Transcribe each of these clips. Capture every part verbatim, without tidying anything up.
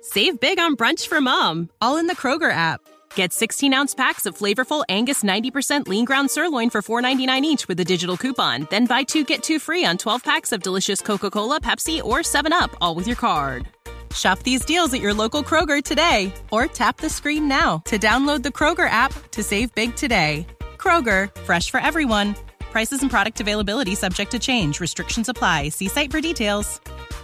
Save big on brunch for mom, all in the Kroger app. Get sixteen-ounce packs of flavorful Angus ninety percent lean ground sirloin for four ninety-nine each with a digital coupon. Then buy two, get two free on twelve packs of delicious Coca-Cola, Pepsi, or seven up, all with your card. Shop these deals at your local Kroger today, or tap the screen now to download the Kroger app to save big today. Kroger, fresh for everyone. Prices and product availability subject to change. Restrictions apply. See site for details.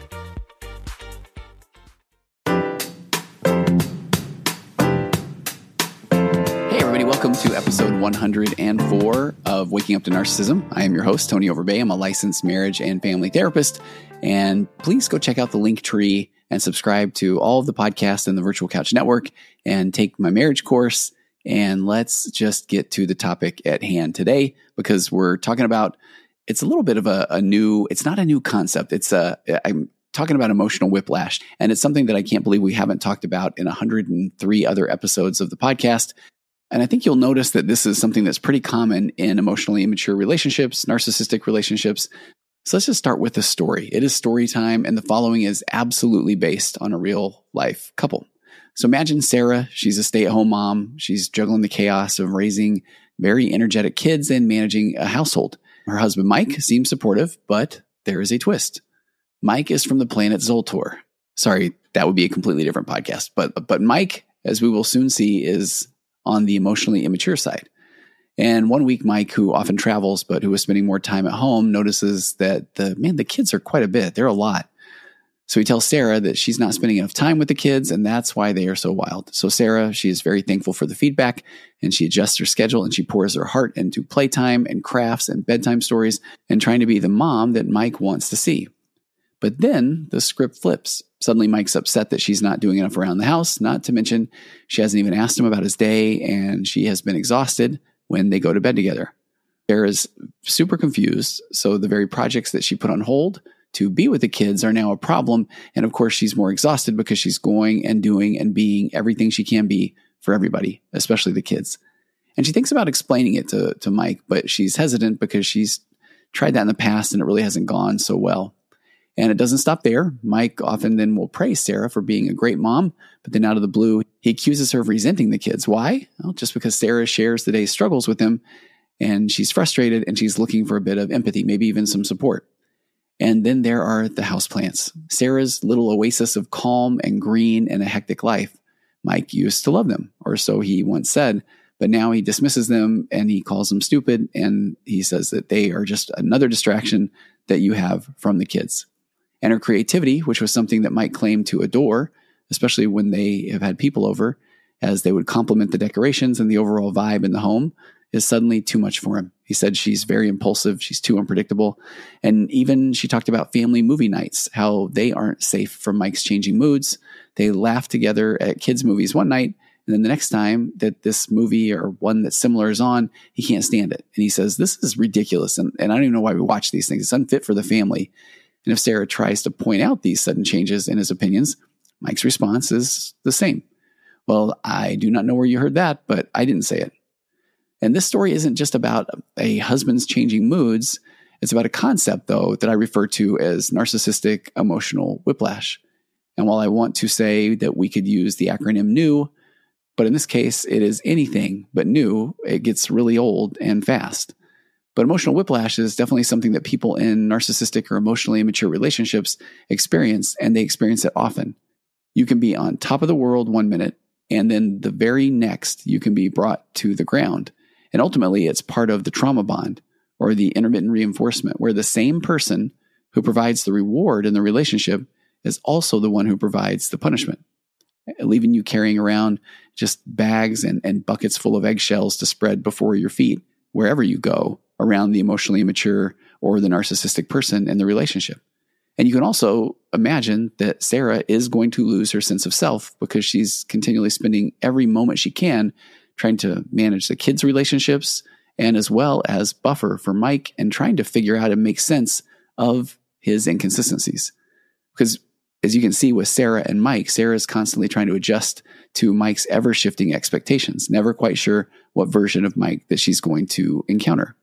Welcome to episode one hundred four of Waking Up to Narcissism. I am your host, Tony Overbay. I'm a licensed marriage and family therapist. And please go check out the link tree and subscribe to all of the podcasts in the Virtual Couch Network and take my marriage course. And let's just get to the topic at hand today, because we're talking about, it's a little bit of a, a new, it's not a new concept. It's a, I'm talking about emotional whiplash. And it's something that I can't believe we haven't talked about in one hundred three other episodes of the podcast. And I think you'll notice that this is something that's pretty common in emotionally immature relationships, narcissistic relationships. So let's just start with the story. It is story time, and the following is absolutely based on a real life couple. So imagine Sarah. She's a stay-at-home mom. She's juggling the chaos of raising very energetic kids and managing a household. Her husband, Mike, seems supportive, but there is a twist. Mike is from the planet Zoltor. Sorry, that would be a completely different podcast. But, but Mike, as we will soon see, is on the emotionally immature side. And one week, Mike, who often travels, but who was spending more time at home, notices that the, man, the kids are quite a bit. They're a lot. So he tells Sarah that she's not spending enough time with the kids, and that's why they are so wild. So Sarah, she is very thankful for the feedback, and she adjusts her schedule, and she pours her heart into playtime and crafts and bedtime stories and trying to be the mom that Mike wants to see. But then the script flips. Suddenly, Mike's upset that she's not doing enough around the house, not to mention she hasn't even asked him about his day, and she has been exhausted when they go to bed together. Sarah's super confused, so the very projects that she put on hold to be with the kids are now a problem, and of course, she's more exhausted because she's going and doing and being everything she can be for everybody, especially the kids. And she thinks about explaining it to, to Mike, but she's hesitant because she's tried that in the past, and it really hasn't gone so well. And it doesn't stop there. Mike often then will praise Sarah for being a great mom, but then out of the blue, he accuses her of resenting the kids. Why? Well, just because Sarah shares the day's struggles with him, and she's frustrated, and she's looking for a bit of empathy, maybe even some support. And then there are the houseplants, Sarah's little oasis of calm and green in a hectic life. Mike used to love them, or so he once said, but now he dismisses them and he calls them stupid, and he says that they are just another distraction that you have from the kids. And her creativity, which was something that Mike claimed to adore, especially when they have had people over, as they would compliment the decorations and the overall vibe in the home, is suddenly too much for him. He said she's very impulsive, she's too unpredictable. And even she talked about family movie nights, how they aren't safe from Mike's changing moods. They laugh together at kids' movies one night, and then the next time that this movie or one that's similar is on, he can't stand it. And he says, this is ridiculous, and, and I don't even know why we watch these things. It's unfit for the family. And if Sarah tries to point out these sudden changes in his opinions, Mike's response is the same. Well, I do not know where you heard that, but I didn't say it. And this story isn't just about a husband's changing moods. It's about a concept, though, that I refer to as narcissistic emotional whiplash. And while I want to say that we could use the acronym NEW, but in this case, it is anything but new, it gets really old and fast. But emotional whiplash is definitely something that people in narcissistic or emotionally immature relationships experience, and they experience it often. You can be on top of the world one minute, and then the very next, you can be brought to the ground. And ultimately, it's part of the trauma bond or the intermittent reinforcement, where the same person who provides the reward in the relationship is also the one who provides the punishment, leaving you carrying around just bags and, and buckets full of eggshells to spread before your feet wherever you go around the emotionally immature or the narcissistic person in the relationship. And you can also imagine that Sarah is going to lose her sense of self because she's continually spending every moment she can trying to manage the kids' relationships and as well as buffer for Mike and trying to figure out and make sense of his inconsistencies. Because as you can see with Sarah and Mike, Sarah is constantly trying to adjust to Mike's ever-shifting expectations, never quite sure what version of Mike that she's going to encounter.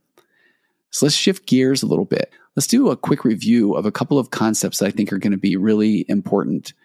So let's shift gears a little bit. Let's do a quick review of a couple of concepts that I think are going to be really important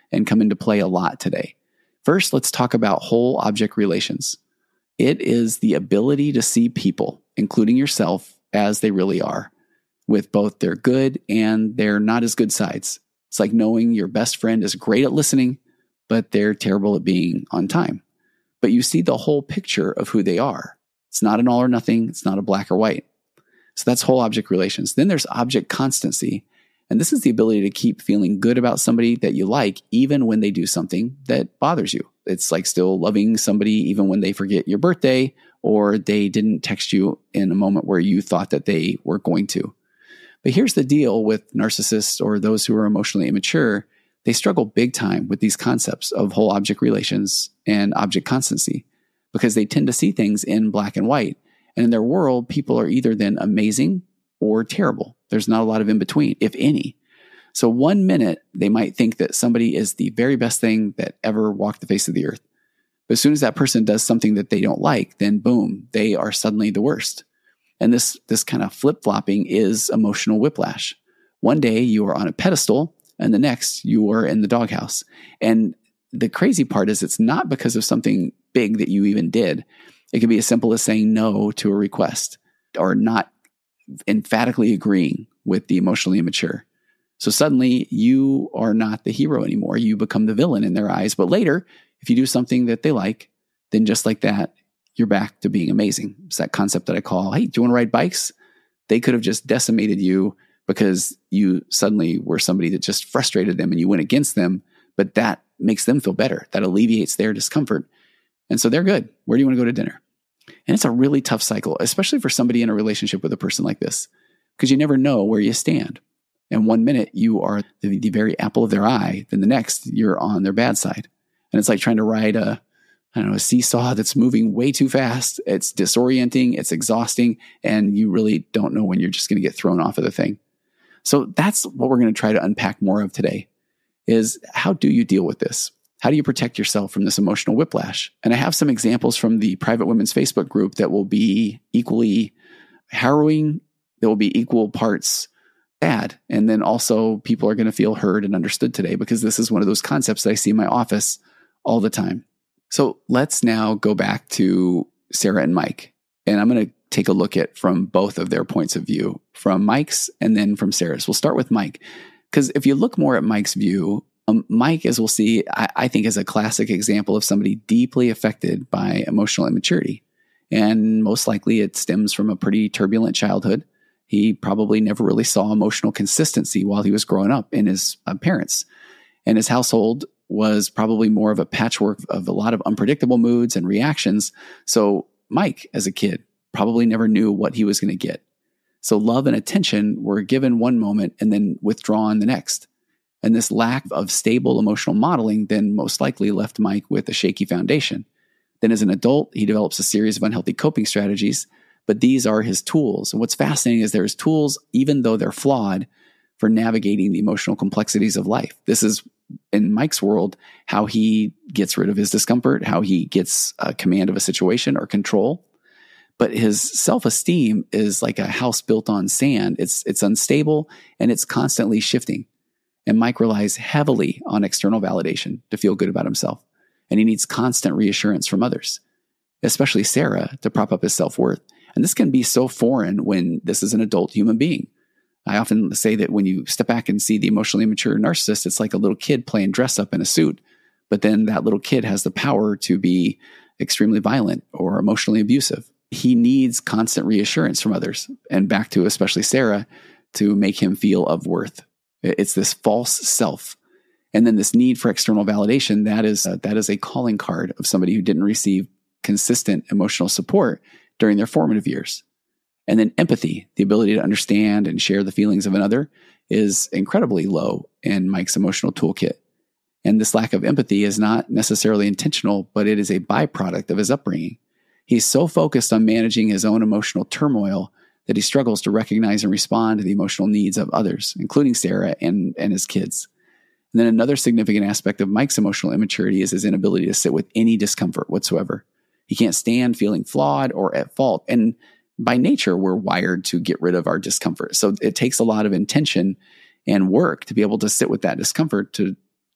and come into play a lot today. First, let's talk about whole object relations. It is the ability to see people, including yourself, as they really are, with both their good and their not as good sides. It's like knowing your best friend is great at listening, but they're terrible at being on time. But you see the whole picture of who they are. It's not an all or nothing. It's not a black or white. So that's whole object relations. Then there's object constancy. And this is the ability to keep feeling good about somebody that you like, even when they do something that bothers you. It's like still loving somebody even when they forget your birthday or they didn't text you in a moment where you thought that they were going to. But here's the deal with narcissists or those who are emotionally immature. They struggle big time with these concepts of whole object relations and object constancy because they tend to see things in black and white. And in their world, people are either then amazing or terrible. There's not a lot of in between, if any. So one minute, they might think that somebody is the very best thing that ever walked the face of the earth. But as soon as that person does something that they don't like, then boom, they are suddenly the worst. And this, this kind of flip-flopping is emotional whiplash. One day you are on a pedestal and the next you are in the doghouse. And the crazy part is it's not because of something big that you even did. It can be as simple as saying no to a request or not emphatically agreeing with the emotionally immature. So suddenly you are not the hero anymore. You become the villain in their eyes. But later, if you do something that they like, then just like that, you're back to being amazing. It's that concept that I call, hey, do you want to ride bikes? They could have just decimated you because you suddenly were somebody that just frustrated them and you went against them. But that makes them feel better. That alleviates their discomfort. And so they're good. Where do you want to go to dinner? And it's a really tough cycle, especially for somebody in a relationship with a person like this, because you never know where you stand. And one minute you are the, the very apple of their eye, then the next you're on their bad side. And it's like trying to ride a, I don't know, a seesaw that's moving way too fast. It's disorienting, it's exhausting, and you really don't know when you're just going to get thrown off of the thing. So that's what we're going to try to unpack more of today is how do you deal with this? How do you protect yourself from this emotional whiplash? And I have some examples from the Private Women's Facebook group that will be equally harrowing. There will be equal parts bad. And then also people are going to feel heard and understood today because this is one of those concepts that I see in my office all the time. So let's now go back to Sarah and Mike. And I'm going to take a look at from both of their points of view, from Mike's and then from Sarah's. We'll start with Mike. Because if you look more at Mike's view, um, Mike, as we'll see, I, I think is a classic example of somebody deeply affected by emotional immaturity. And most likely it stems from a pretty turbulent childhood. He probably never really saw emotional consistency while he was growing up in his uh, parents. And his household was probably more of a patchwork of a lot of unpredictable moods and reactions. So Mike, as a kid, probably never knew what he was going to get. So love and attention were given one moment and then withdrawn the next. And this lack of stable emotional modeling then most likely left Mike with a shaky foundation. Then as an adult, he develops a series of unhealthy coping strategies, but these are his tools. And what's fascinating is there's tools, even though they're flawed, for navigating the emotional complexities of life. This is, in Mike's world, how he gets rid of his discomfort, how he gets a command of a situation or control. But his self-esteem is like a house built on sand. It's, it's unstable and it's constantly shifting. And Mike relies heavily on external validation to feel good about himself. And he needs constant reassurance from others, especially Sarah, to prop up his self-worth. And this can be so foreign when this is an adult human being. I often say that when you step back and see the emotionally immature narcissist, it's like a little kid playing dress up in a suit. But then that little kid has the power to be extremely violent or emotionally abusive. He needs constant reassurance from others, and back to especially Sarah, to make him feel of worth. It's this false self. And then this need for external validation, that is, uh, that is a calling card of somebody who didn't receive consistent emotional support during their formative years. And then empathy, the ability to understand and share the feelings of another, is incredibly low in Mike's emotional toolkit. And this lack of empathy is not necessarily intentional, but it is a byproduct of his upbringing. He's so focused on managing his own emotional turmoil that he struggles to recognize and respond to the emotional needs of others, including Sarah and, and his kids. And then another significant aspect of Mike's emotional immaturity is his inability to sit with any discomfort whatsoever. He can't stand feeling flawed or at fault. And by nature, we're wired to get rid of our discomfort. So it takes a lot of intention and work to be able to sit with that discomfort, to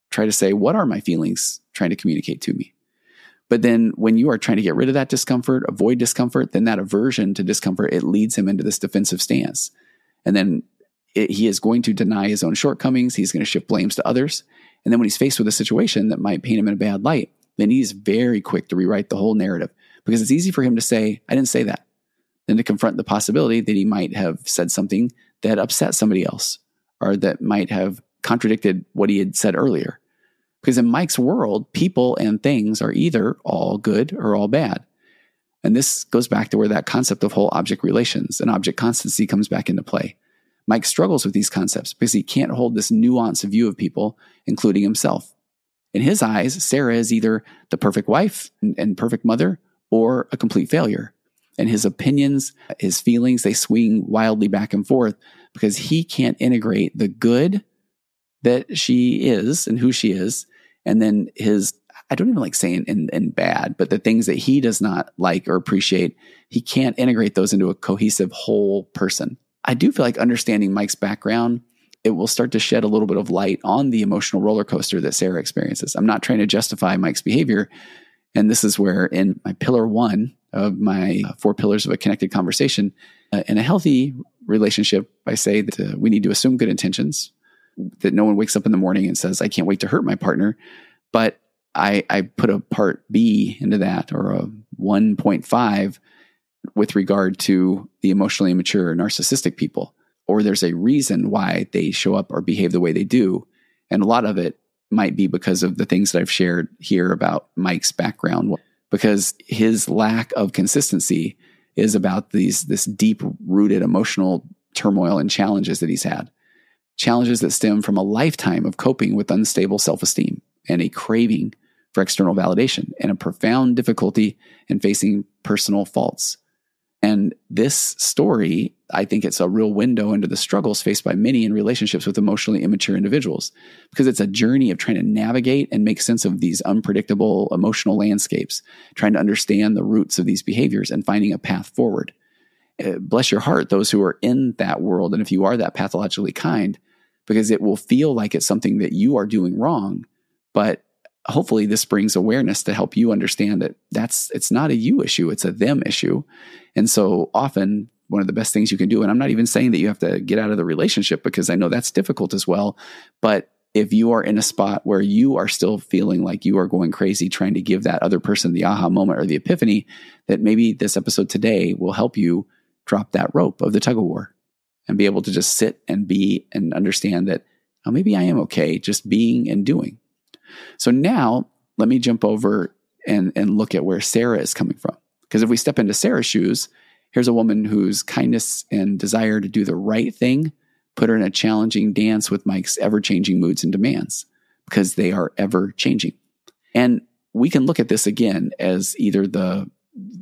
try to say, what are my feelings trying to communicate to me? But then when you are trying to get rid of that discomfort, avoid discomfort, then that aversion to discomfort, it leads him into this defensive stance. And then it, he is going to deny his own shortcomings. He's going to shift blames to others. And then when he's faced with a situation that might paint him in a bad light, then he's very quick to rewrite the whole narrative, because it's easy for him to say, I didn't say that, than to confront the possibility that he might have said something that upset somebody else, or that might have contradicted what he had said earlier. Because in Mike's world, people and things are either all good or all bad. And this goes back to where that concept of whole object relations and object constancy comes back into play. Mike struggles with these concepts because he can't hold this nuanced view of people, including himself. In his eyes, Sarah is either the perfect wife and, and perfect mother, or a complete failure. And his opinions, his feelings, they swing wildly back and forth because he can't integrate the good that she is and who she is, and then his, I don't even like saying in, in bad, but the things that he does not like or appreciate, he can't integrate those into a cohesive whole person. I do feel like understanding Mike's background, it will start to shed a little bit of light on the emotional roller coaster that Sarah experiences. I'm not trying to justify Mike's behavior. And this is where in my pillar one of my four pillars of a connected conversation, uh, in a healthy relationship, I say that uh, we need to assume good intentions, that no one wakes up in the morning and says, I can't wait to hurt my partner. But I, I put a part B into that, or a one point five, with regard to the emotionally immature narcissistic people, or there's a reason why they show up or behave the way they do. And a lot of it might be because of the things that I've shared here about Mike's background, because his lack of consistency is about these, this deep rooted emotional turmoil and challenges that he's had. Challenges that stem from a lifetime of coping with unstable self-esteem and a craving for external validation, and a profound difficulty in facing personal faults. And this story, I think it's a real window into the struggles faced by many in relationships with emotionally immature individuals, because it's a journey of trying to navigate and make sense of these unpredictable emotional landscapes, trying to understand the roots of these behaviors and finding a path forward. Uh, bless your heart, those who are in that world, and if you are that pathologically kind, because it will feel like it's something that you are doing wrong, but hopefully this brings awareness to help you understand that that's, it's not a you issue, it's a them issue. And so often one of the best things you can do, and I'm not even saying that you have to get out of the relationship, because I know that's difficult as well, but if you are in a spot where you are still feeling like you are going crazy trying to give that other person the aha moment or the epiphany, that maybe this episode today will help you drop that rope of the tug of war and be able to just sit and be and understand that, oh, maybe I am okay just being and doing. So now let me jump over and, and look at where Sarah is coming from. Because if we step into Sarah's shoes, here's a woman whose kindness and desire to do the right thing put her in a challenging dance with Mike's ever-changing moods and demands, because they are ever-changing. And we can look at this again as either the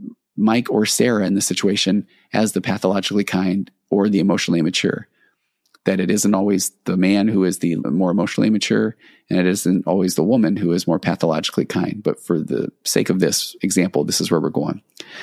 Mike or Sarah in this situation as the pathologically kind or the emotionally immature. That it isn't always the man who is the more emotionally immature, and it isn't always the woman who is more pathologically kind. But for the sake of this example, this is where we're going.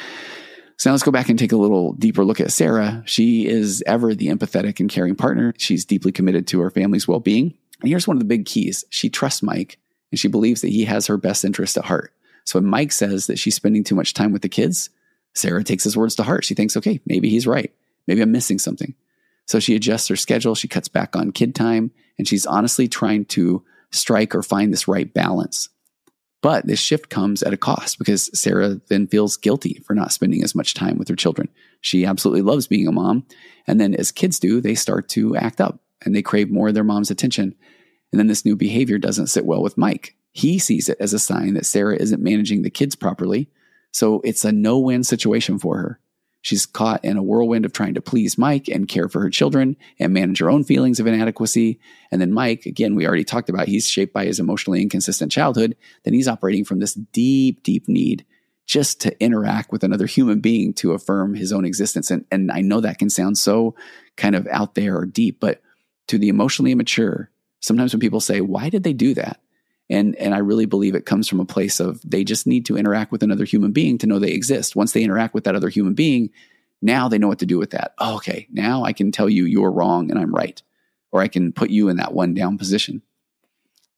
So now let's go back and take a little deeper look at Sarah. She is ever the empathetic and caring partner. She's deeply committed to her family's well-being. And here's one of the big keys. She trusts Mike, and she believes that he has her best interest at heart. So when Mike says that she's spending too much time with the kids, Sarah takes his words to heart. She thinks, okay, maybe he's right. Maybe I'm missing something. So she adjusts her schedule, she cuts back on kid time, and she's honestly trying to strike or find this right balance. But this shift comes at a cost, because Sarah then feels guilty for not spending as much time with her children. She absolutely loves being a mom. And then as kids do, they start to act up and they crave more of their mom's attention. And then this new behavior doesn't sit well with Mike. He sees it as a sign that Sarah isn't managing the kids properly. So it's a no-win situation for her. She's caught in a whirlwind of trying to please Mike and care for her children and manage her own feelings of inadequacy. And then Mike, again, we already talked about, he's shaped by his emotionally inconsistent childhood. Then he's operating from this deep, deep need just to interact with another human being to affirm his own existence. And, and I know that can sound so kind of out there or deep, but to the emotionally immature, sometimes when people say, why did they do that? And and I really believe it comes from a place of they just need to interact with another human being to know they exist. Once they interact with that other human being, now they know what to do with that. Oh, okay, now I can tell you you're wrong and I'm right. Or I can put you in that one down position.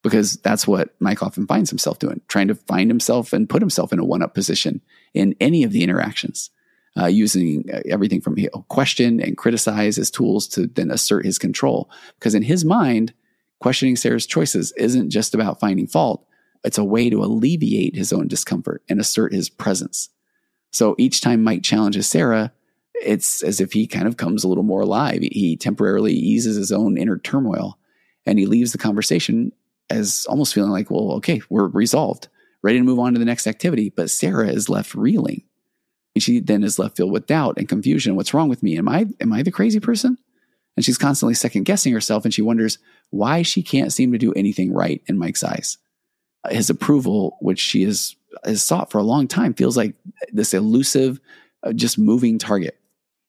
because that's what Mike often finds himself doing, trying to find himself and put himself in a one-up position in any of the interactions, uh, using everything from you know, question and criticize as tools to then assert his control. Because in his mind, questioning Sarah's choices isn't just about finding fault. It's a way to alleviate his own discomfort and assert his presence. So each time Mike challenges Sarah, it's as if he kind of comes a little more alive. He temporarily eases his own inner turmoil, and he leaves the conversation as almost feeling like, well, okay, we're resolved, ready to move on to the next activity. But Sarah is left reeling. And she then is left filled with doubt and confusion. What's wrong with me? Am I, am I the crazy person? And she's constantly second guessing herself, and she wonders why she can't seem to do anything right in Mike's eyes. His approval, which she has, has sought for a long time, feels like this elusive, uh, just moving target.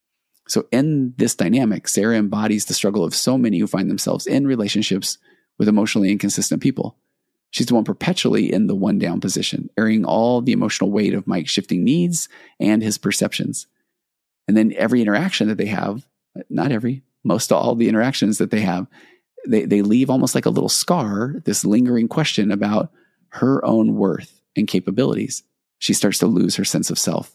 So in this dynamic, Sarah embodies the struggle of so many who find themselves in relationships with emotionally inconsistent people. She's the one perpetually in the one down position, carrying all the emotional weight of Mike's shifting needs and his perceptions. And then every interaction that they have, not every, most all the interactions that they have, they, they leave almost like a little scar, this lingering question about her own worth and capabilities. She starts to lose her sense of self.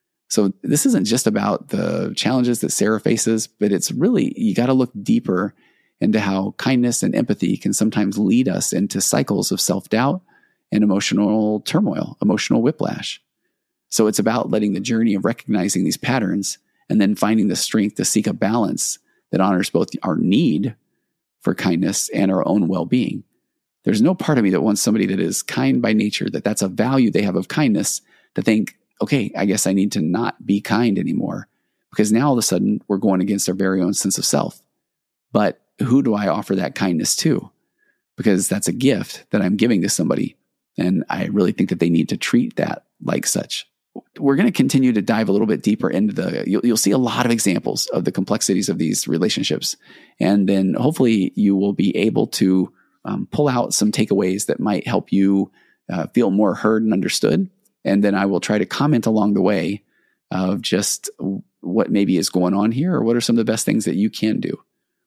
So this isn't just about the challenges that Sarah faces, but it's really, you got to look deeper into how kindness and empathy can sometimes lead us into cycles of self-doubt and emotional turmoil, emotional whiplash. So it's about letting the journey of recognizing these patterns and then finding the strength to seek a balance that honors both our need for kindness and our own well-being. There's no part of me that wants somebody that is kind by nature, that that's a value they have of kindness, to think, okay, I guess I need to not be kind anymore, because now all of a sudden we're going against our very own sense of self. But who do I offer that kindness to? Because that's a gift that I'm giving to somebody. And I really think that they need to treat that like such. We're going to continue to dive a little bit deeper into the, you'll, you'll see a lot of examples of the complexities of these relationships. And then hopefully you will be able to um, pull out some takeaways that might help you uh, feel more heard and understood. And then I will try to comment along the way of just what maybe is going on here, or what are some of the best things that you can do.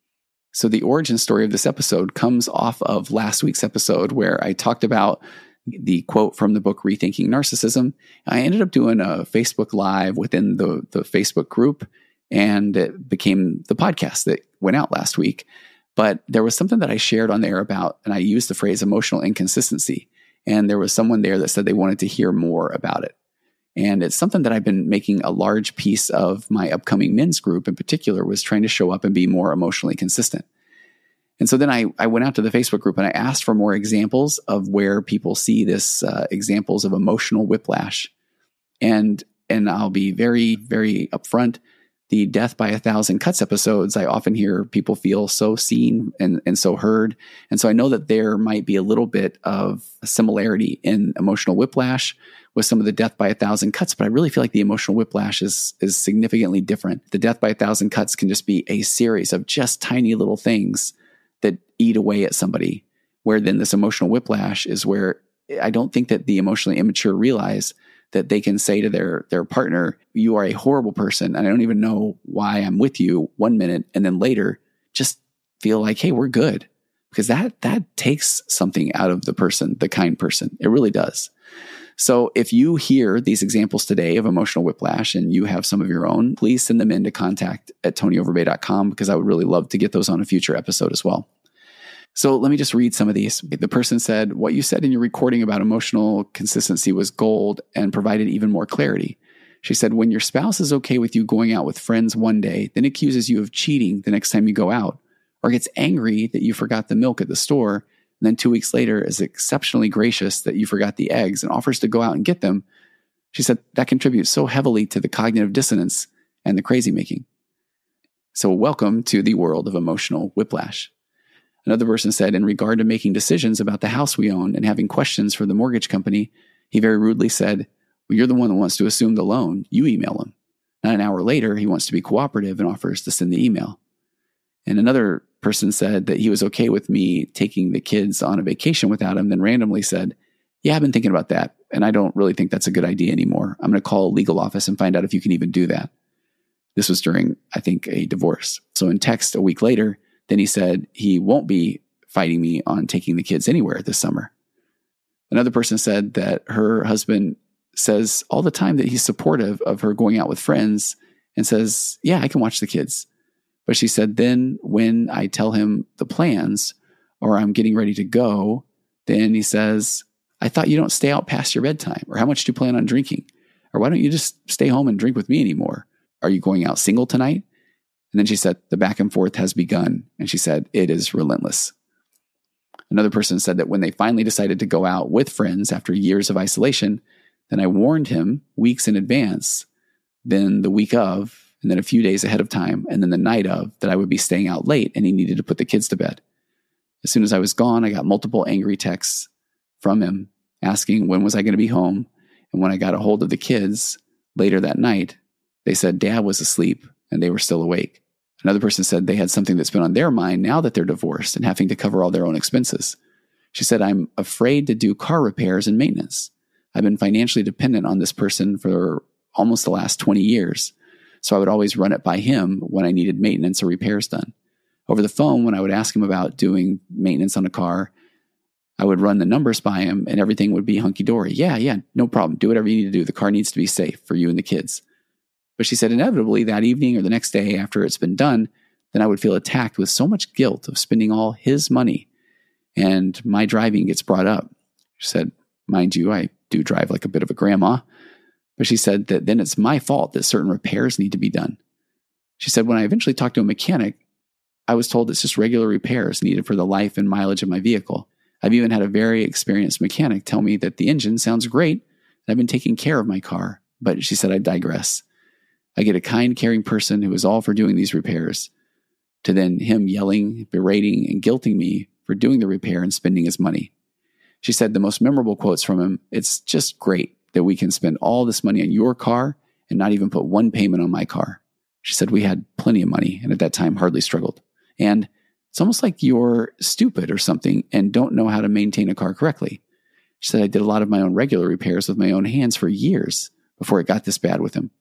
So the origin story of this episode comes off of last week's episode, where I talked about the quote from the book, Rethinking Narcissism. I ended up doing a Facebook Live within the, the Facebook group, and it became the podcast that went out last week. But there was something that I shared on there about, and I used the phrase emotional inconsistency. And there was someone there that said they wanted to hear more about it. And it's something that I've been making a large piece of my upcoming men's group in particular, was trying to show up and be more emotionally consistent. And so then I, I went out to the Facebook group and I asked for more examples of where people see this, uh, examples of emotional whiplash. And, and I'll be very, very upfront. The Death by a Thousand Cuts episodes, I often hear people feel so seen and, and so heard. And so I know that there might be a little bit of similarity in emotional whiplash with some of the Death by a Thousand Cuts, but I really feel like the emotional whiplash is, is significantly different. The Death by a Thousand Cuts can just be a series of just tiny little things that eat away at somebody, where then this emotional whiplash is where I don't think that the emotionally immature realize that they can say to their, their partner, you are a horrible person, and I don't even know why I'm with you one minute, and then later just feel like, hey, we're good. Because that, that takes something out of the person, the kind person. It really does. So if you hear these examples today of emotional whiplash and you have some of your own, please send them in to contact at tony overbay dot com, because I would really love to get those on a future episode as well. So let me just read some of these. The person said, what you said in your recording about emotional consistency was gold and provided even more clarity. She said, when your spouse is okay with you going out with friends one day, then accuses you of cheating the next time you go out, or gets angry that you forgot the milk at the store, and then two weeks later is exceptionally gracious that you forgot the eggs and offers to go out and get them, she said that contributes so heavily to the cognitive dissonance and the crazy making. So welcome to the world of emotional whiplash. Another person said, in regard to making decisions about the house we own and having questions for the mortgage company, he very rudely said, well, you're the one that wants to assume the loan. You email him. Not an hour later, he wants to be cooperative and offers to send the email. And another person said that he was okay with me taking the kids on a vacation without him, then randomly said, yeah, I've been thinking about that, and I don't really think that's a good idea anymore. I'm going to call a legal office and find out if you can even do that. This was during, I think, a divorce. So in text a week later, then he said he won't be fighting me on taking the kids anywhere this summer. Another person said that her husband says all the time that he's supportive of her going out with friends and says, yeah, I can watch the kids. But she said, then when I tell him the plans or I'm getting ready to go, then he says, I thought you don't stay out past your bedtime, or how much do you plan on drinking? Or why don't you just stay home and drink with me anymore? Are you going out single tonight? And then she said, the back and forth has begun. And she said, it is relentless. Another person said that when they finally decided to go out with friends after years of isolation, then I warned him weeks in advance, then the week of, and then a few days ahead of time, and then the night of, that I would be staying out late and he needed to put the kids to bed. As soon as I was gone, I got multiple angry texts from him asking when was I going to be home. And when I got a hold of the kids later that night, they said Dad was asleep and they were still awake. Another person said they had something that's been on their mind now that they're divorced and having to cover all their own expenses. She said, I'm afraid to do car repairs and maintenance. I've been financially dependent on this person for almost the last twenty years. So I would always run it by him when I needed maintenance or repairs done. Over the phone, when I would ask him about doing maintenance on a car, I would run the numbers by him and everything would be hunky-dory. Yeah, yeah, no problem. Do whatever you need to do. The car needs to be safe for you and the kids. But she said inevitably that evening or the next day after it's been done, then I would feel attacked with so much guilt of spending all his money and my driving gets brought up. She said, mind you, I do drive like a bit of a grandma. But she said that then it's my fault that certain repairs need to be done. She said, when I eventually talked to a mechanic, I was told it's just regular repairs needed for the life and mileage of my vehicle. I've even had a very experienced mechanic tell me that the engine sounds great and I've been taking care of my car. But she said, I digress. I get a kind, caring person who is all for doing these repairs, to then him yelling, berating, and guilting me for doing the repair and spending his money. She said the most memorable quotes from him, it's just great that we can spend all this money on your car and not even put one payment on my car. She said we had plenty of money and at that time hardly struggled. And it's almost like you're stupid or something and don't know how to maintain a car correctly. She said I did a lot of my own regular repairs with my own hands for years before it got this bad with him.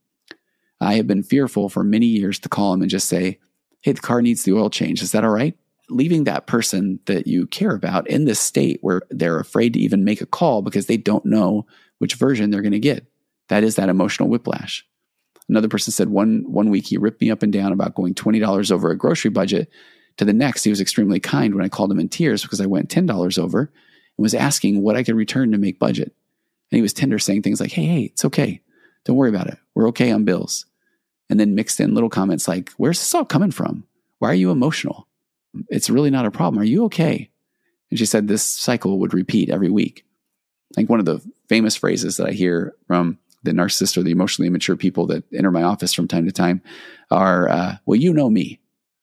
I have been fearful for many years to call him and just say, hey, the car needs the oil change. Is that all right? Leaving that person that you care about in this state where they're afraid to even make a call because they don't know which version they're going to get. That is that emotional whiplash. Another person said one, one week he ripped me up and down about going twenty dollars over a grocery budget. To the next, he was extremely kind when I called him in tears because I went ten dollars over and was asking what I could return to make budget. And he was tender, saying things like, hey, hey, it's okay. Don't worry about it. We're okay on bills. And then mixed in little comments like, where's this all coming from? Why are you emotional? It's really not a problem. Are you okay? And she said this cycle would repeat every week. I think one of the famous phrases that I hear from the narcissist or the emotionally immature people that enter my office from time to time are, uh, well, you know me.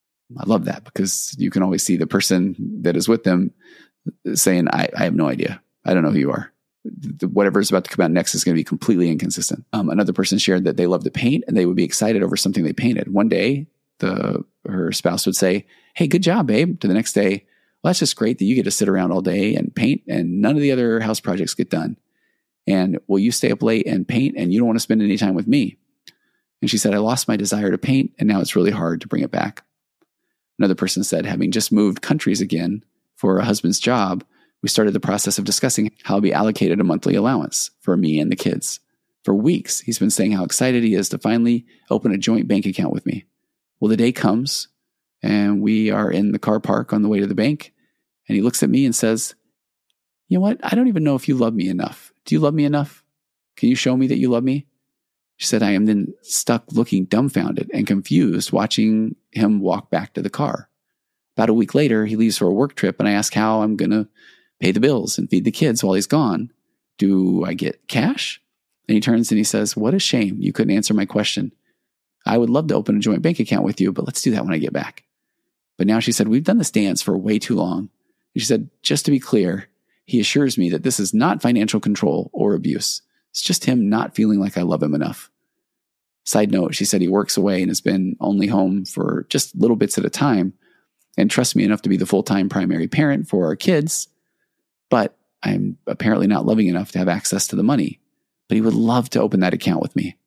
I love that because you can always see the person that is with them saying, I, I have no idea. I don't know who you are. The, whatever is about to come out next is going to be completely inconsistent. Um, another person shared that they love to paint and they would be excited over something they painted. One day, the her spouse would say, hey, good job, babe. To the next day, well, that's just great that you get to sit around all day and paint and none of the other house projects get done. And will you stay up late and paint and you don't want to spend any time with me? And she said, I lost my desire to paint and now it's really hard to bring it back. Another person said, having just moved countries again for a husband's job, we started the process of discussing how to be allocated a monthly allowance for me and the kids. For weeks, he's been saying how excited he is to finally open a joint bank account with me. Well, the day comes and we are in the car park on the way to the bank. And he looks at me and says, you know what? I don't even know if you love me enough. Do you love me enough? Can you show me that you love me? She said, I am then stuck looking dumbfounded and confused, watching him walk back to the car. About a week later, he leaves for a work trip and I ask how I'm going to pay the bills and feed the kids while he's gone. Do I get cash? And he turns and he says, what a shame you couldn't answer my question. I would love to open a joint bank account with you, but let's do that when I get back. But now she said, we've done this dance for way too long. And she said, just to be clear, he assures me that this is not financial control or abuse. It's just him not feeling like I love him enough. Side note, she said he works away and has been only home for just little bits at a time and trusts me enough to be the full-time primary parent for our kids. But I'm apparently not loving enough to have access to the money. But he would love to open that account with me.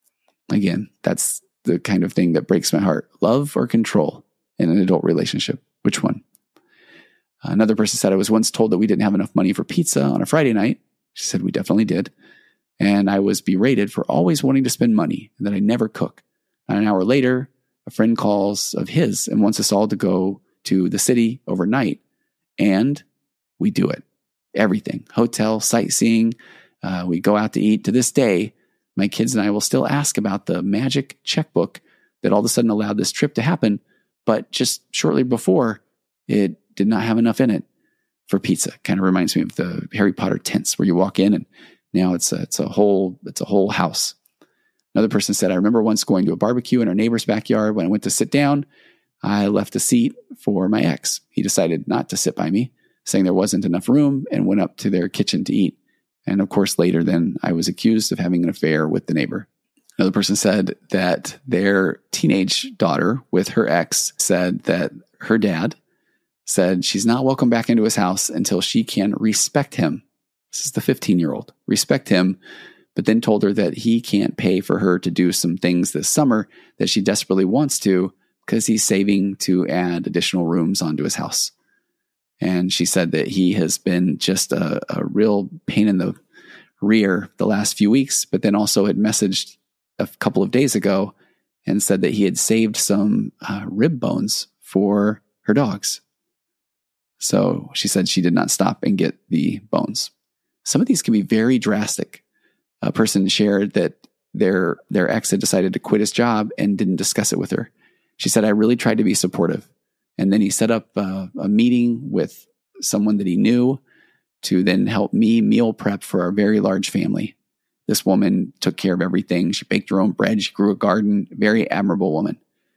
Again, that's the kind of thing that breaks my heart. Love or control in an adult relationship? Which one? Another person said, I was once told that we didn't have enough money for pizza on a Friday night. She said, we definitely did. And I was berated for always wanting to spend money and that I never cook. And an hour later, a friend calls of his and wants us all to go to the city overnight. And we do it. Everything. Hotel, sightseeing. Uh, we go out to eat. To this day, my kids and I will still ask about the magic checkbook that all of a sudden allowed this trip to happen. But just shortly before, it did not have enough in it for pizza. Kind of reminds me of the Harry Potter tents where you walk in and now it's a, it's a whole, it's a whole house. Another person said, I remember once going to a barbecue in our neighbor's backyard. When I went to sit down, I left a seat for my ex. He decided not to sit by me, saying there wasn't enough room, and went up to their kitchen to eat. And of course, later then I was accused of having an affair with the neighbor. Another person said that their teenage daughter with her ex said that her dad said she's not welcome back into his house until she can respect him. This is the fifteen-year-old. Respect him, but then told her that he can't pay for her to do some things this summer that she desperately wants to because he's saving to add additional rooms onto his house. And she said that he has been just a, a real pain in the rear the last few weeks, but then also had messaged a couple of days ago and said that he had saved some uh, rib bones for her dogs. So she said she did not stop and get the bones. Some of these can be very drastic. A person shared that their their ex had decided to quit his job and didn't discuss it with her. She said, I really tried to be supportive. And then he set up uh, a meeting with someone that he knew to then help me meal prep for our very large family. This woman took care of everything. She baked her own bread. She grew a garden. Very admirable woman.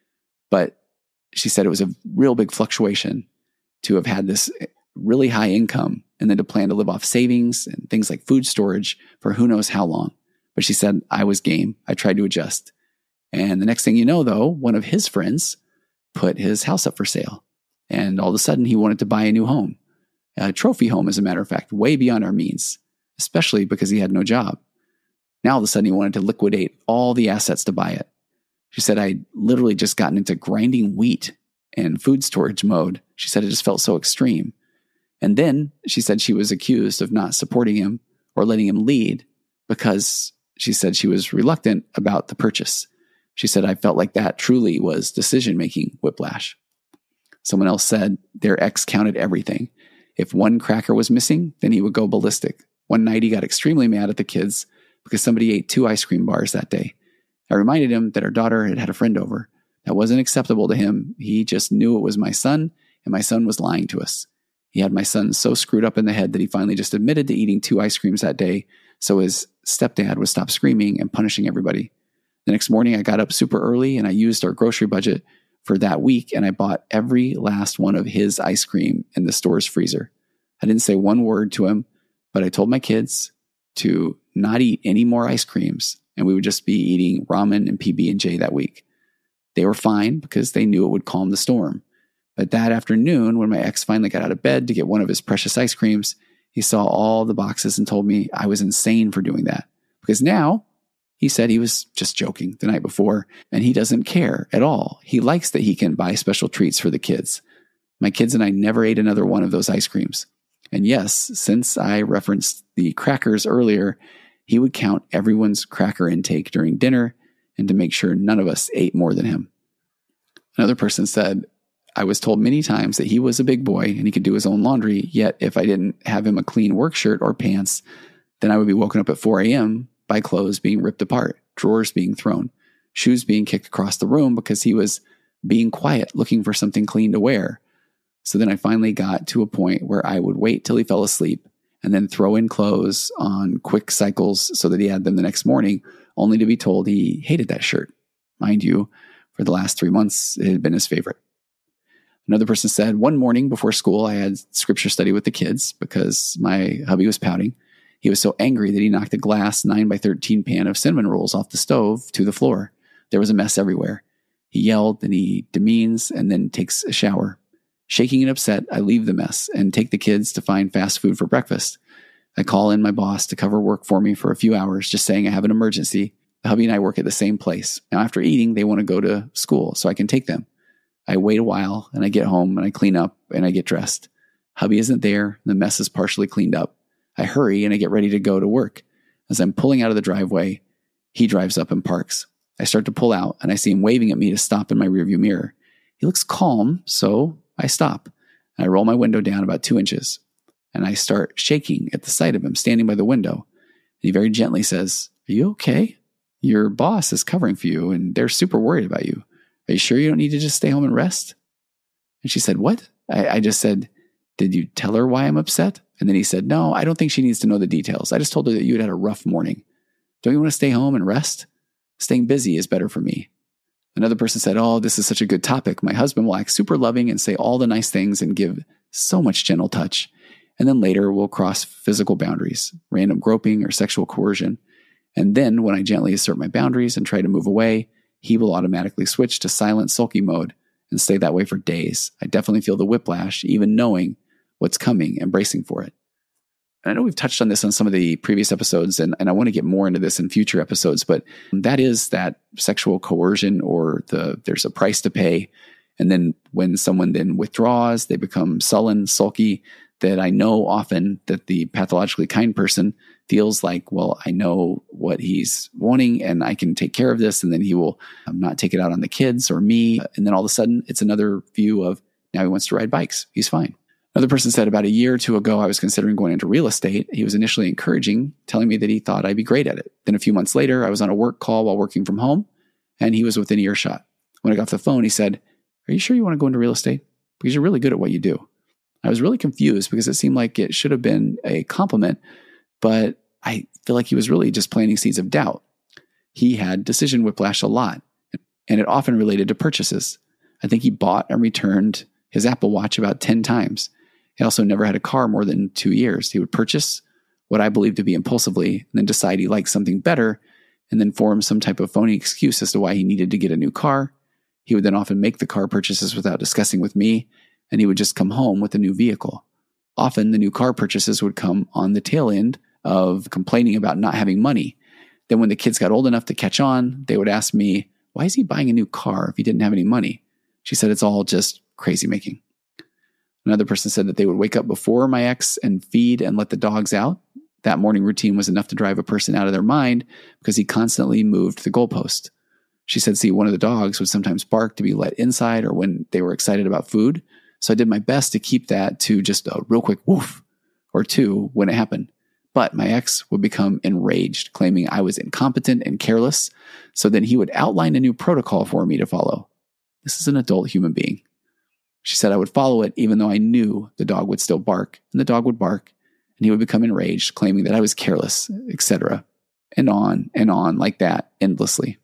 But she said it was a real big fluctuation to have had this really high income and then to plan to live off savings and things like food storage for who knows how long. But she said, I was game. I tried to adjust. And the next thing you know, though, one of his friends put his house up for sale. And all of a sudden he wanted to buy a new home, a trophy home, as a matter of fact, way beyond our means, especially because he had no job. Now all of a sudden he wanted to liquidate all the assets to buy it. She said, I literally just gotten into grinding wheat and food storage mode. She said it just felt so extreme. And then she said she was accused of not supporting him or letting him lead because she said she was reluctant about the purchase. She said, I felt like that truly was decision-making whiplash. Someone else said their ex counted everything. If one cracker was missing, then he would go ballistic. One night he got extremely mad at the kids because somebody ate two ice cream bars that day. I reminded him that our daughter had had a friend over. That wasn't acceptable to him. He just knew it was my son, and my son was lying to us. He had my son so screwed up in the head that he finally just admitted to eating two ice creams that day so his stepdad would stop screaming and punishing everybody. The next morning, I got up super early and I used our grocery budget for that week, and I bought every last one of his ice cream in the store's freezer. I didn't say one word to him, but I told my kids to not eat any more ice creams, and we would just be eating ramen and P B and J that week. They were fine because they knew it would calm the storm. But that afternoon, when my ex finally got out of bed to get one of his precious ice creams, he saw all the boxes and told me I was insane for doing that. Because now, he said he was just joking the night before, and he doesn't care at all. He likes that he can buy special treats for the kids. My kids and I never ate another one of those ice creams. And yes, since I referenced the crackers earlier, he would count everyone's cracker intake during dinner and to make sure none of us ate more than him. Another person said, I was told many times that he was a big boy and he could do his own laundry, yet if I didn't have him a clean work shirt or pants, then I would be woken up at four a.m. by clothes being ripped apart, drawers being thrown, shoes being kicked across the room because he was being quiet, looking for something clean to wear. So then I finally got to a point where I would wait till he fell asleep and then throw in clothes on quick cycles so that he had them the next morning, only to be told he hated that shirt. Mind you, for the last three months, it had been his favorite. Another person said, one morning before school, I had scripture study with the kids because my hubby was pouting. He was so angry that he knocked a glass nine by thirteen pan of cinnamon rolls off the stove to the floor. There was a mess everywhere. He yelled and he demeans and then takes a shower. Shaking and upset, I leave the mess and take the kids to find fast food for breakfast. I call in my boss to cover work for me for a few hours, just saying I have an emergency. The hubby and I work at the same place. Now, after eating, they want to go to school so I can take them. I wait a while and I get home and I clean up and I get dressed. Hubby isn't there. The mess is partially cleaned up. I hurry and I get ready to go to work. As I'm pulling out of the driveway, he drives up and parks. I start to pull out and I see him waving at me to stop in my rearview mirror. He looks calm, so I stop. I roll my window down about two inches and I start shaking at the sight of him standing by the window. And he very gently says, "Are you okay? Your boss is covering for you and they're super worried about you. Are you sure you don't need to just stay home and rest?" And she said, "What?" I, I just said, "Did you tell her why I'm upset?" And then he said, "No, I don't think she needs to know the details. I just told her that you had had a rough morning. Don't you want to stay home and rest? Staying busy is better for me." Another person said, "Oh, this is such a good topic. My husband will act super loving and say all the nice things and give so much gentle touch. And then later we'll cross physical boundaries, random groping or sexual coercion. And then when I gently assert my boundaries and try to move away, he will automatically switch to silent sulky mode and stay that way for days. I definitely feel the whiplash, even knowing what's coming and bracing for it." And I know we've touched on this on some of the previous episodes, and, and I want to get more into this in future episodes, but that is that sexual coercion, or the there's a price to pay. And then when someone then withdraws, they become sullen, sulky, that I know often that the pathologically kind person feels like, well, I know what he's wanting and I can take care of this. And then he will um, not take it out on the kids or me. And then all of a sudden it's another view of now he wants to ride bikes. He's fine. Another person said, about a year or two ago, I was considering going into real estate. He was initially encouraging, telling me that he thought I'd be great at it. Then a few months later, I was on a work call while working from home, and he was within earshot. When I got off the phone, he said, "Are you sure you want to go into real estate? Because you're really good at what you do." I was really confused because it seemed like it should have been a compliment, but I feel like he was really just planting seeds of doubt. He had decision whiplash a lot, and it often related to purchases. I think he bought and returned his Apple Watch about ten times. He also never had a car more than two years. He would purchase what I believed to be impulsively, and then decide he liked something better, and then form some type of phony excuse as to why he needed to get a new car. He would then often make the car purchases without discussing with me, and he would just come home with a new vehicle. Often the new car purchases would come on the tail end of complaining about not having money. Then when the kids got old enough to catch on, they would ask me, "Why is he buying a new car if he didn't have any money?" She said, "It's all just crazy making." Another person said that they would wake up before my ex and feed and let the dogs out. That morning routine was enough to drive a person out of their mind because he constantly moved the goalpost. She said, see, one of the dogs would sometimes bark to be let inside or when they were excited about food. So I did my best to keep that to just a real quick woof or two when it happened. But my ex would become enraged, claiming I was incompetent and careless. So then he would outline a new protocol for me to follow. This is an adult human being. She said I would follow it even though I knew the dog would still bark, and the dog would bark, and he would become enraged, claiming that I was careless, et cetera, and on and on like that endlessly.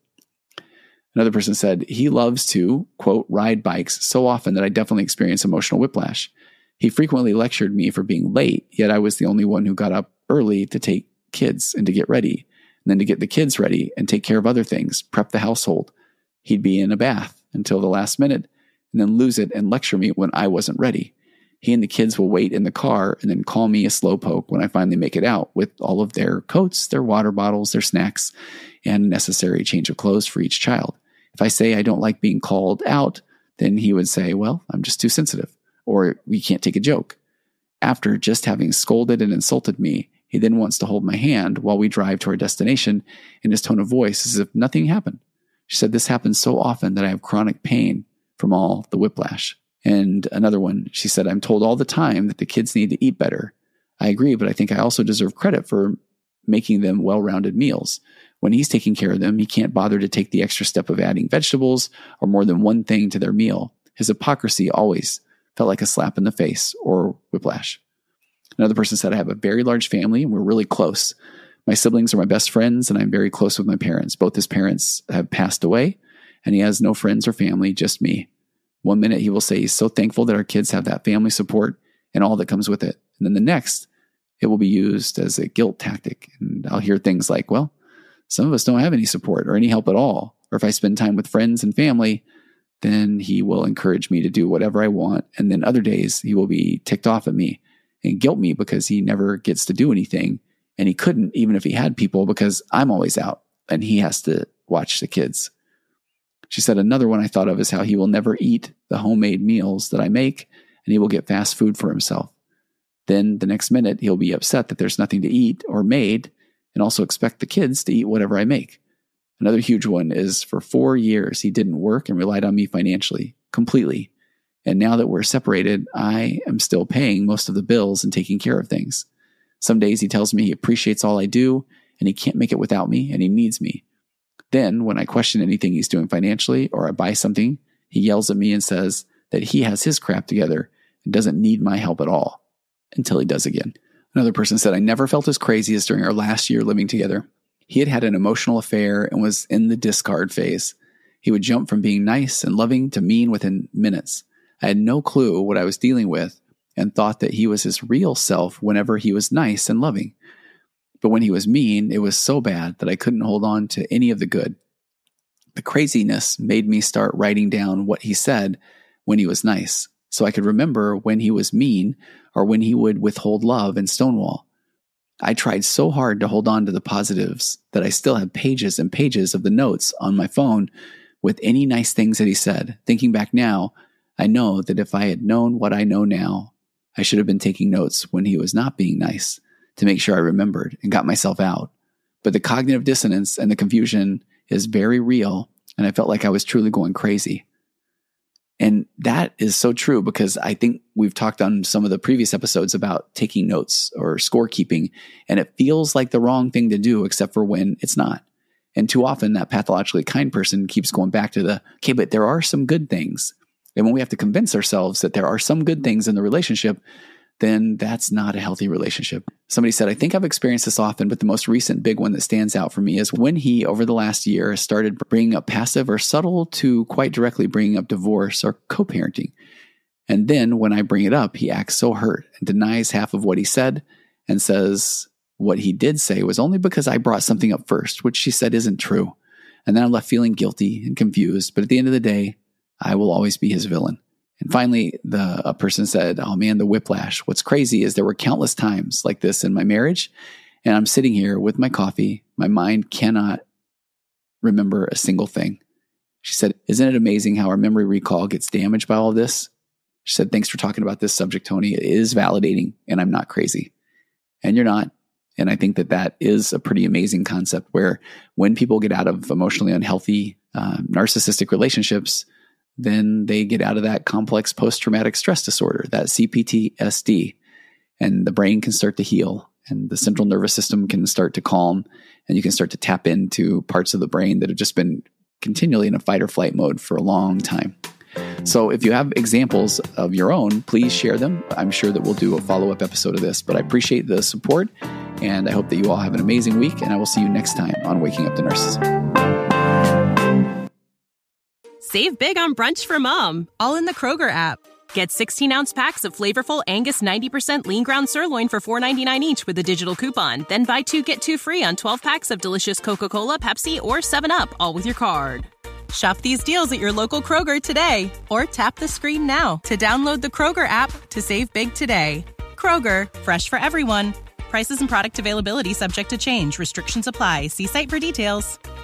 Another person said he loves to, quote, ride bikes so often that I definitely experience emotional whiplash. He frequently lectured me for being late, yet I was the only one who got up early to take kids and to get ready, and then to get the kids ready and take care of other things, prep the household. He'd be in a bath until the last minute, and then lose it and lecture me when I wasn't ready. He and the kids will wait in the car and then call me a slowpoke when I finally make it out with all of their coats, their water bottles, their snacks, and a necessary change of clothes for each child. If I say I don't like being called out, then he would say, well, I'm just too sensitive, or we can't take a joke. After just having scolded and insulted me, he then wants to hold my hand while we drive to our destination in his tone of voice as if nothing happened. She said this happens so often that I have chronic pain from all the whiplash. And another one, she said, I'm told all the time that the kids need to eat better. I agree, but I think I also deserve credit for making them well-rounded meals. When he's taking care of them, he can't bother to take the extra step of adding vegetables or more than one thing to their meal. His hypocrisy always felt like a slap in the face or whiplash. Another person said, I have a very large family and we're really close. My siblings are my best friends and I'm very close with my parents. Both his parents have passed away and he has no friends or family, just me. One minute he will say he's so thankful that our kids have that family support and all that comes with it. And then the next, it will be used as a guilt tactic. And I'll hear things like, well, some of us don't have any support or any help at all. Or if I spend time with friends and family, then he will encourage me to do whatever I want. And then other days he will be ticked off at me and guilt me because he never gets to do anything. And he couldn't, even if he had people, because I'm always out and he has to watch the kids. She said another one I thought of is how he will never eat the homemade meals that I make and he will get fast food for himself. Then the next minute, he'll be upset that there's nothing to eat or made, and also expect the kids to eat whatever I make. Another huge one is for four years, he didn't work and relied on me financially, completely. And now that we're separated, I am still paying most of the bills and taking care of things. Some days he tells me he appreciates all I do and he can't make it without me and he needs me. Then when I question anything he's doing financially or I buy something, he yells at me and says that he has his crap together and doesn't need my help at all, until he does again. Another person said, I never felt as crazy as during our last year living together. He had had an emotional affair and was in the discard phase. He would jump from being nice and loving to mean within minutes. I had no clue what I was dealing with and thought that he was his real self whenever he was nice and loving. But when he was mean, it was so bad that I couldn't hold on to any of the good. The craziness made me start writing down what he said when he was nice, so I could remember when he was mean or when he would withhold love and stonewall. I tried so hard to hold on to the positives that I still have pages and pages of the notes on my phone with any nice things that he said. Thinking back now, I know that if I had known what I know now, I should have been taking notes when he was not being nice to make sure I remembered and got myself out. But the cognitive dissonance and the confusion is very real, and I felt like I was truly going crazy. And that is so true because I think we've talked on some of the previous episodes about taking notes or scorekeeping, and it feels like the wrong thing to do except for when it's not. And too often that pathologically kind person keeps going back to the, okay, but there are some good things. And when we have to convince ourselves that there are some good things in the relationship, then that's not a healthy relationship. Somebody said, I think I've experienced this often, but the most recent big one that stands out for me is when he, over the last year, started bringing up passive or subtle to quite directly bringing up divorce or co-parenting. And then when I bring it up, he acts so hurt and denies half of what he said and says what he did say was only because I brought something up first, which she said isn't true. And then I'm left feeling guilty and confused. But at the end of the day, I will always be his villain. And finally, the a person said, oh man, the whiplash. What's crazy is there were countless times like this in my marriage. And I'm sitting here with my coffee. My mind cannot remember a single thing. She said, isn't it amazing how our memory recall gets damaged by all of this? She said, thanks for talking about this subject, Tony. It is validating and I'm not crazy. And you're not. And I think that that is a pretty amazing concept where when people get out of emotionally unhealthy, uh, narcissistic relationships, then they get out of that complex post-traumatic stress disorder, that C P T S D, and the brain can start to heal and the central nervous system can start to calm and you can start to tap into parts of the brain that have just been continually in a fight or flight mode for a long time. So if you have examples of your own, please share them. I'm sure that we'll do a follow-up episode of this, but I appreciate the support and I hope that you all have an amazing week and I will see you next time on Waking Up to Narcissism. Save big on brunch for mom, all in the Kroger app. Get sixteen-ounce packs of flavorful Angus ninety percent lean ground sirloin for four ninety-nine each with a digital coupon. Then buy two, get two free on twelve packs of delicious Coca-Cola, Pepsi, or seven up, all with your card. Shop these deals at your local Kroger today, or tap the screen now to download the Kroger app to save big today. Kroger, fresh for everyone. Prices and product availability subject to change. Restrictions apply. See site for details.